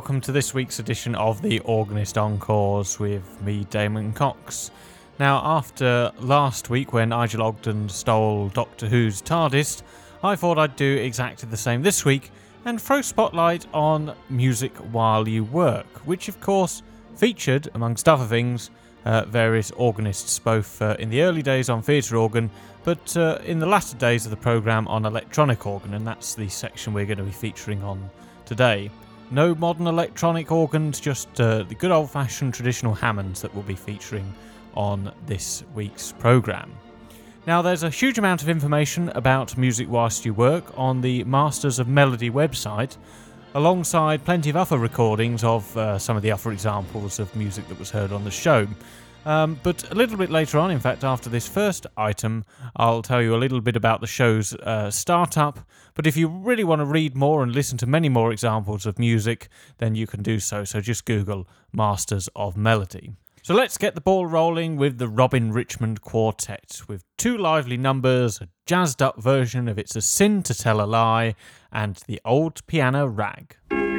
welcome to this week's edition of the Organist Encores with me, Damon Cox. Now, after last week when Nigel Ogden stole Doctor Who's TARDIS, I thought I'd do exactly the same this week and throw spotlight on Music While You Work, which of course featured, amongst other things, various organists, both in the early days on theatre organ, but in the latter days of the programme on electronic organ, and that's the section we're going to be featuring on today. No modern electronic organs, just the good old-fashioned traditional Hammonds that we'll be featuring on this week's programme. Now, there's a huge amount of information about Music Whilst You Work on the Masters of Melody website, alongside plenty of other recordings of some of the other examples of music that was heard on the show. But a little bit later on, in fact, after this first item, I'll tell you a little bit about the show's startup. But if you really want to read more and listen to many more examples of music, then you can do so. So just Google Masters of Melody. So let's get the ball rolling with the Robin Richmond Quartet, with two lively numbers, a jazzed up version of It's a Sin to Tell a Lie, and the Old Piano Rag.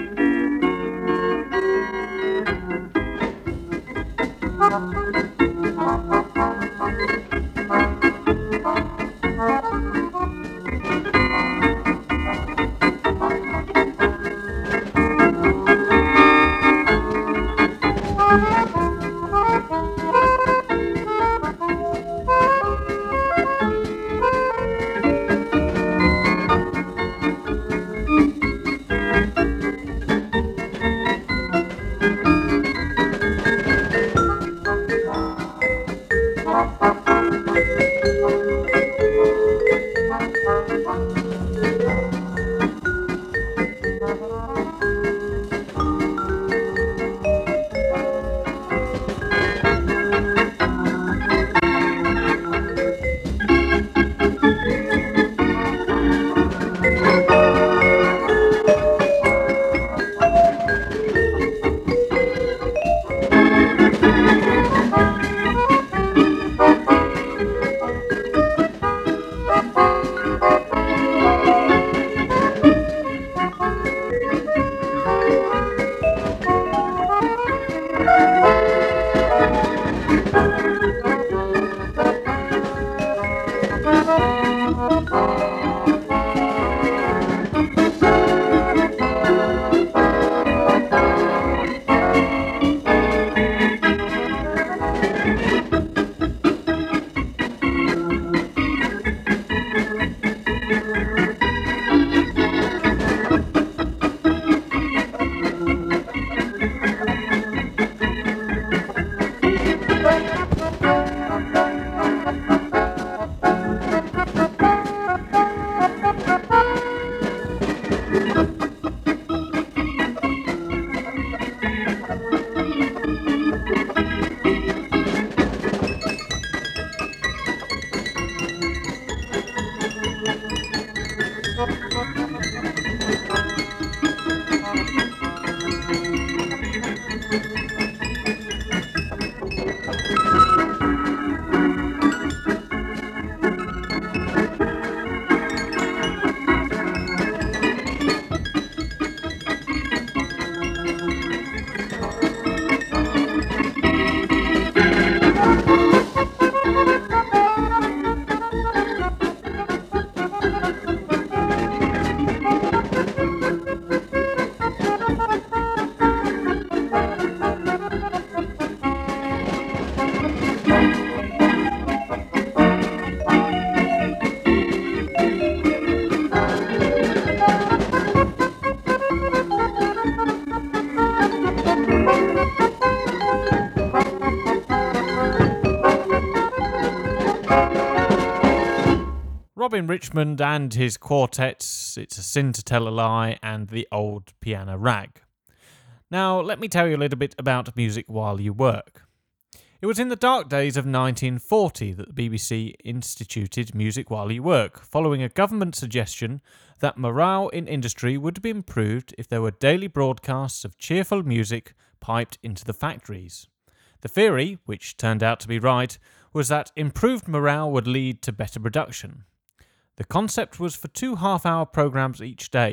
Robin Richmond and his quartets, It's a Sin to Tell a Lie, and the Old Piano Rag. Now, let me tell you a little bit about Music While You Work. It was in the dark days of 1940 that the BBC instituted Music While You Work, following a government suggestion that morale in industry would be improved if there were daily broadcasts of cheerful music piped into the factories. The theory, which turned out to be right, was that improved morale would lead to better production. The concept was for 2 half-hour programmes each day,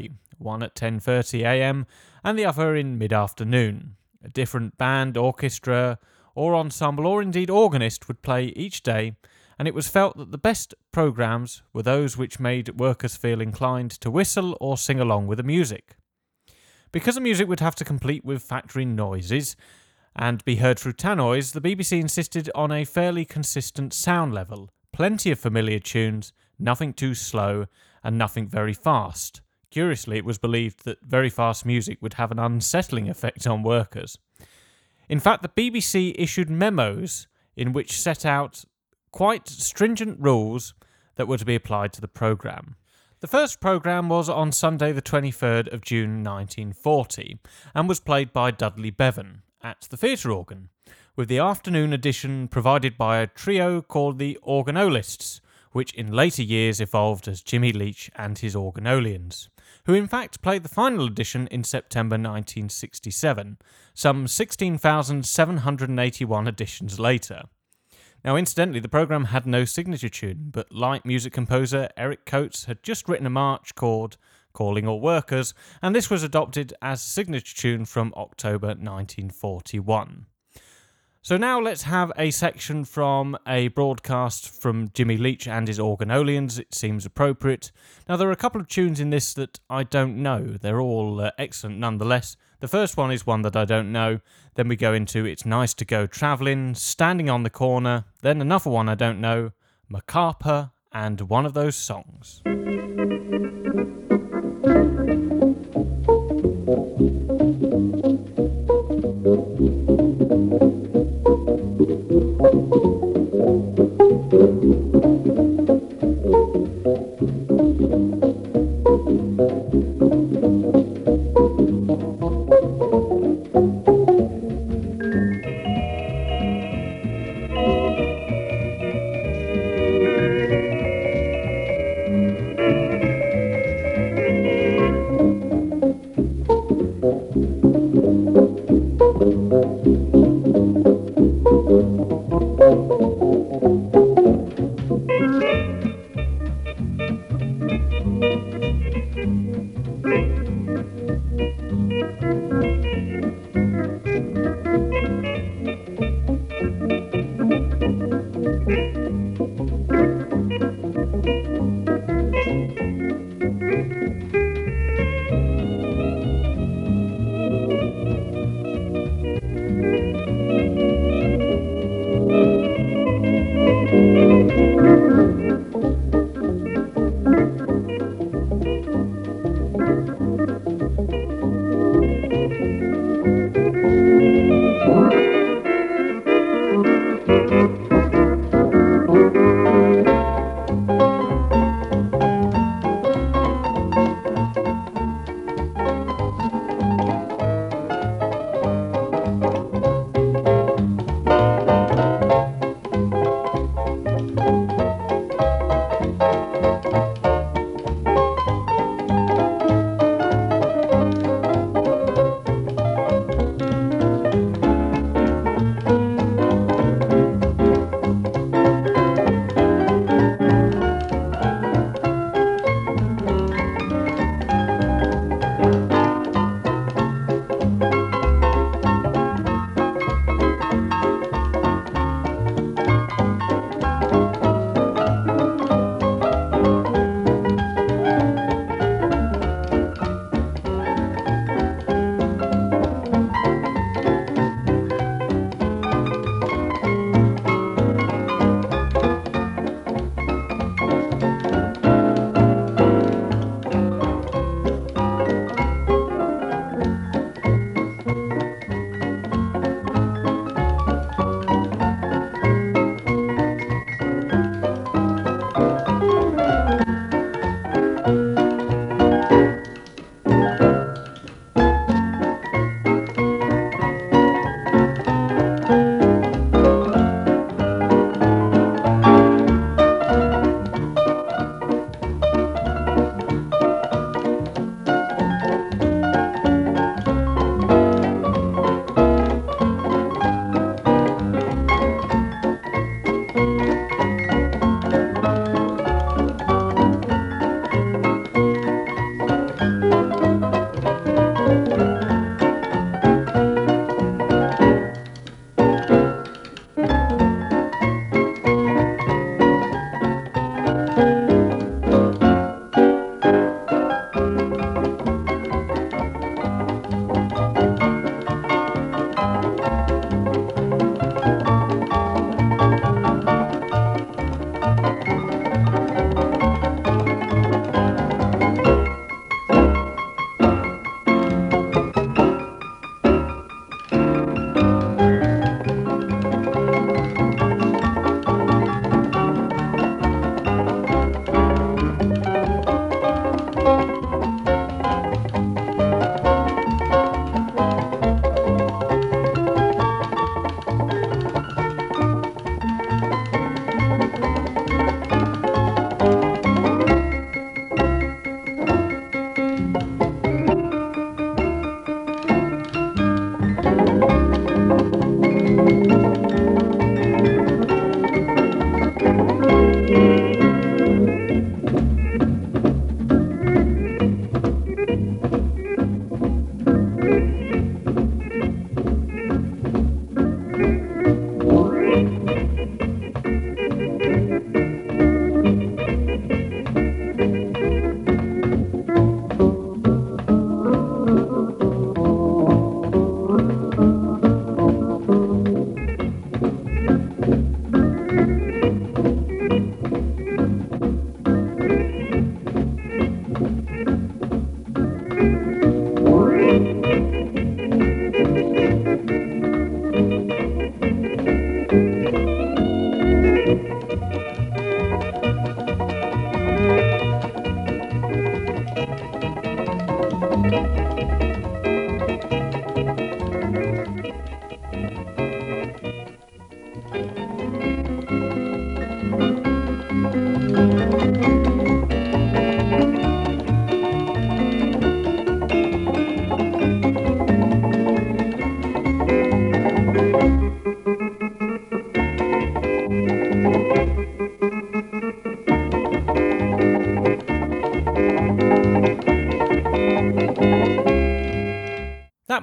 one at 10:30am and the other in mid-afternoon. A different band, orchestra, or ensemble, or indeed organist would play each day, and it was felt that the best programmes were those which made workers feel inclined to whistle or sing along with the music. Because the music would have to complete with factory noises and be heard through tannoys, the BBC insisted on a fairly consistent sound level, plenty of familiar tunes, nothing too slow, and nothing very fast. Curiously, it was believed that very fast music would have an unsettling effect on workers. In fact, the BBC issued memos in which set out quite stringent rules that were to be applied to the programme. The first programme was on Sunday the 23rd of June 1940 and was played by Dudley Bevan at the theatre organ, with the afternoon edition provided by a trio called the Organolists, which in later years evolved as Jimmy Leach and his Organolians, who in fact played the final edition in September 1967, some 16,781 editions later. Now, incidentally, the programme had no signature tune, but light music composer Eric Coates had just written a march called Calling All Workers, and this was adopted as signature tune from October 1941. So now let's have a section from a broadcast from Jimmy Leach and his Organolians. It seems appropriate. Now, there are a couple of tunes in this that I don't know. They're all excellent nonetheless. The first one is one that I don't know. Then we go into It's Nice to Go Travelling, Standing on the Corner. Then another one I don't know, Macarpa, and One of Those Songs.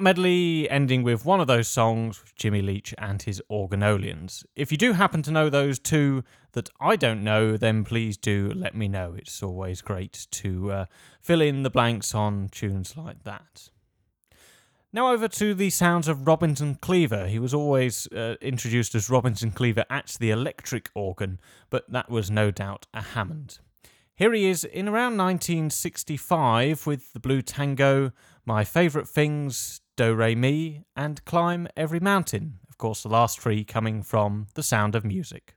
That medley ending with one of those songs with Jimmy Leach and his Organolians. If you do happen to know those two that I don't know, then please do let me know. It's always great to fill in the blanks on tunes like that. Now over to the sounds of Robinson Cleaver. He was always introduced as Robinson Cleaver at the electric organ, but that was no doubt a Hammond. Here he is in around 1965 with the Blue Tango, My Favourite Things, Do Re Mi, and Climb Every Mountain. Of course, the last three coming from The Sound of Music.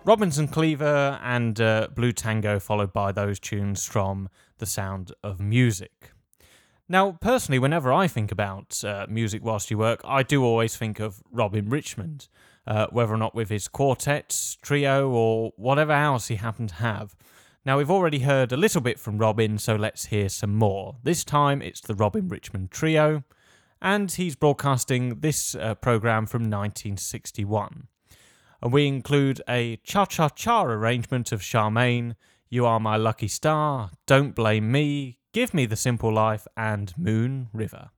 Robinson Cleaver and Blue Tango, followed by those tunes from The Sound of Music. Now, personally, whenever I think about music whilst you work, I do always think of Robin Richmond, whether or not with his quartet, trio, or whatever else he happened to have. Now, we've already heard a little bit from Robin, so let's hear some more. This time, it's the Robin Richmond Trio, and he's broadcasting this programme from 1961. And we include a cha-cha-cha arrangement of Charmaine, You Are My Lucky Star, Don't Blame Me, Give Me the Simple Life, and Moon River.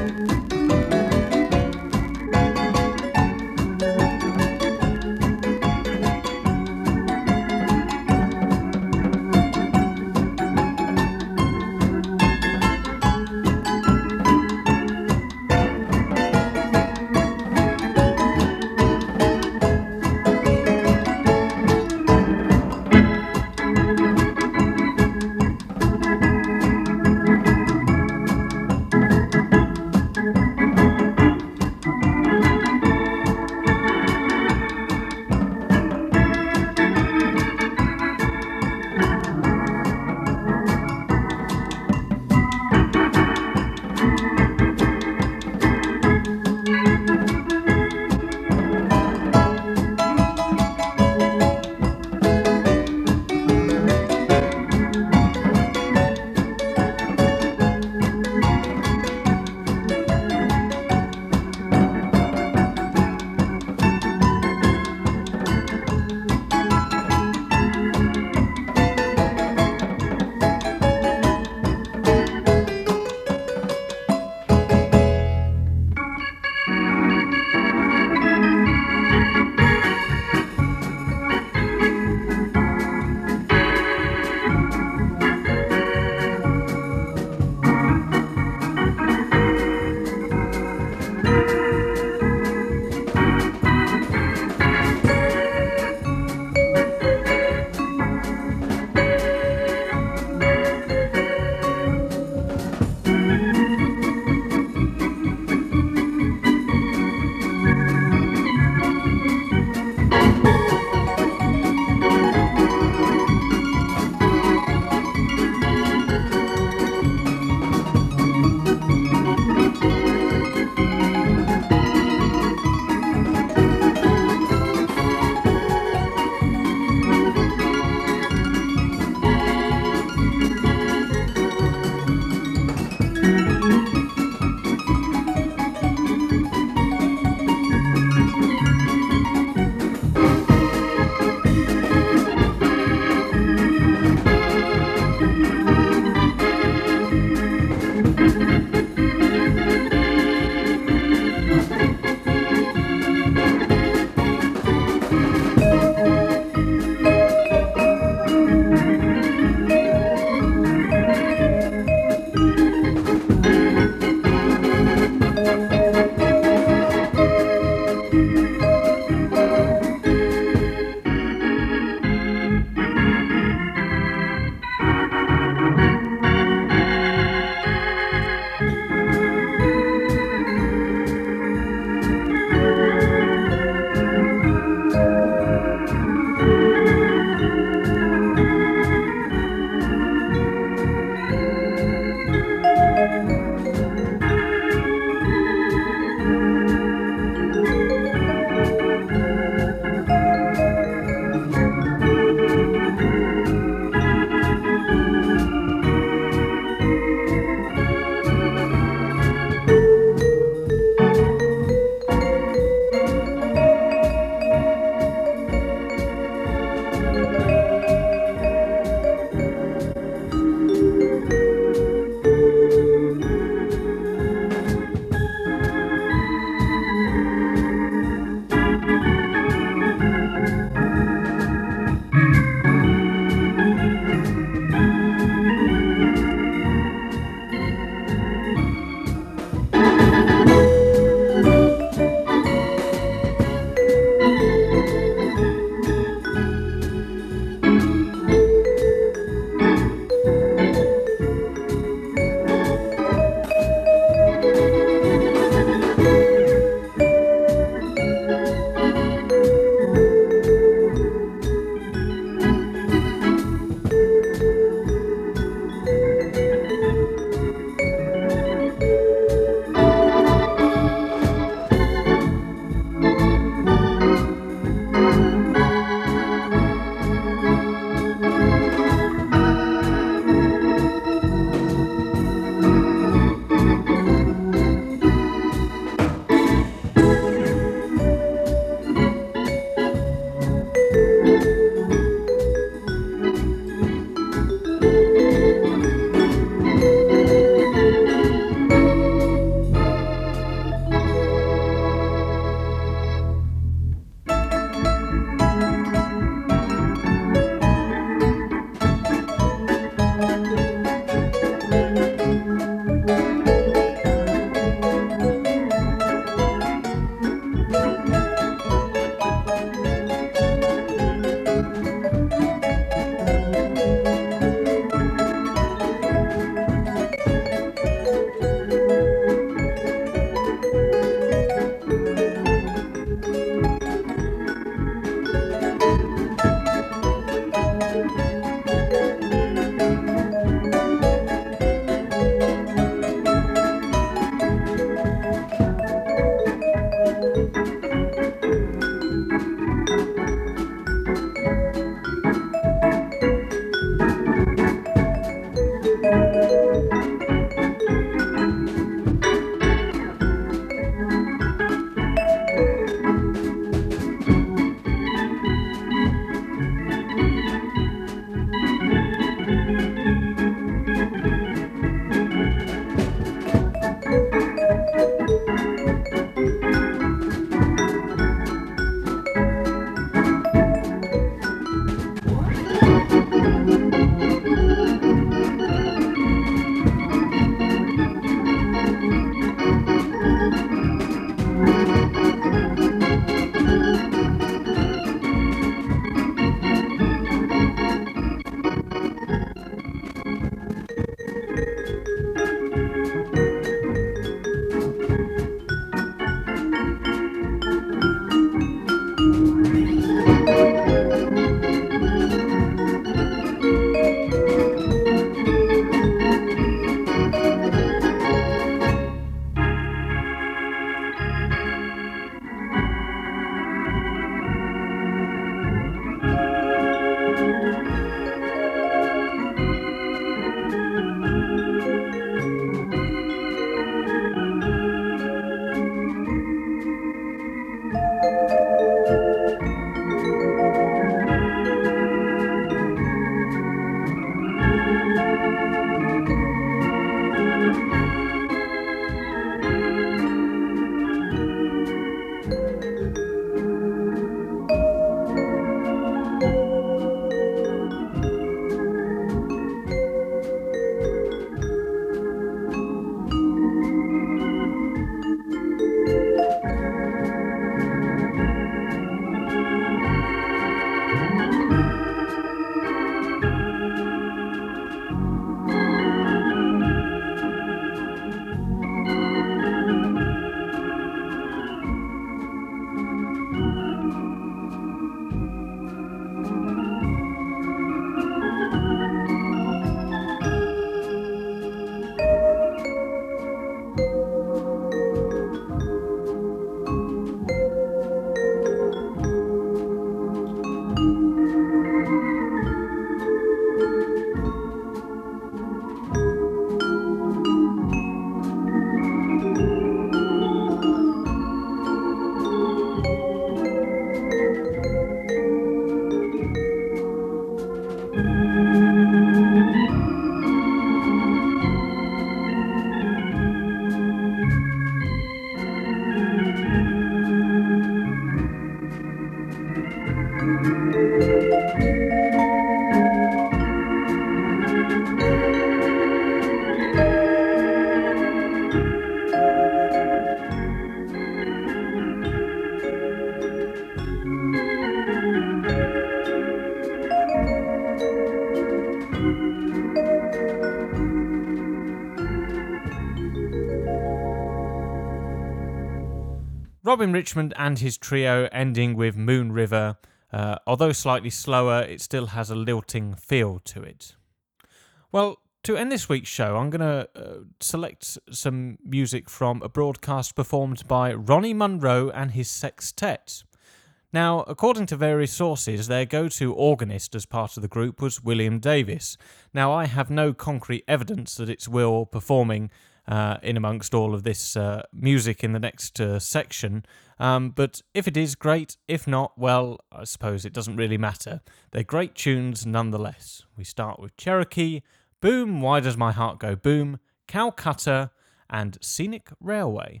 Robin Richmond and his trio ending with Moon River. Although slightly slower, it still has a lilting feel to it. Well, to end this week's show, I'm going to select some music from a broadcast performed by Ronnie Munro and his sextet. Now, according to various sources, their go-to organist as part of the group was William Davis. Now, I have no concrete evidence that it's Will performing in amongst all of this music in the next section, but if it is, great. If not, well, I suppose it doesn't really matter. They're great tunes nonetheless. We start with Cherokee, Boom, Why Does My Heart Go Boom, Calcutta, and Scenic Railway.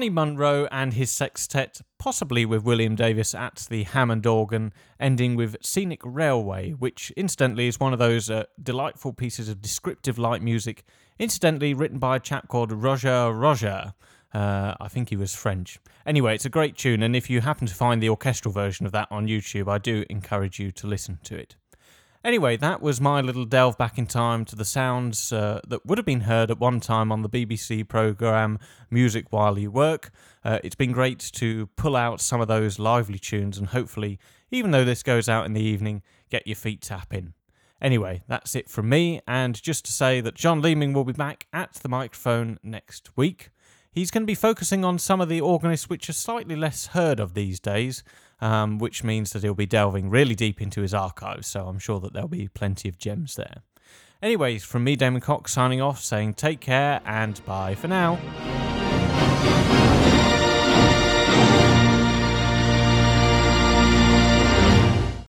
Ronnie Munro and his sextet, possibly with William Davis at the Hammond organ, ending with Scenic Railway, which incidentally is one of those delightful pieces of descriptive light music, incidentally written by a chap called Roger. I think he was French. Anyway, it's a great tune, and if you happen to find the orchestral version of that on YouTube, I do encourage you to listen to it. Anyway, that was my little delve back in time to the sounds that would have been heard at one time on the BBC programme Music While You Work. It's been great to pull out some of those lively tunes and hopefully, even though this goes out in the evening, get your feet tapping. Anyway, that's it from me, and just to say that John Leeming will be back at the microphone next week. He's going to be focusing on some of the organists which are slightly less heard of these days, which means that he'll be delving really deep into his archives, so I'm sure that there'll be plenty of gems there. Anyways, from me, Damon Cox, signing off, saying take care and bye for now.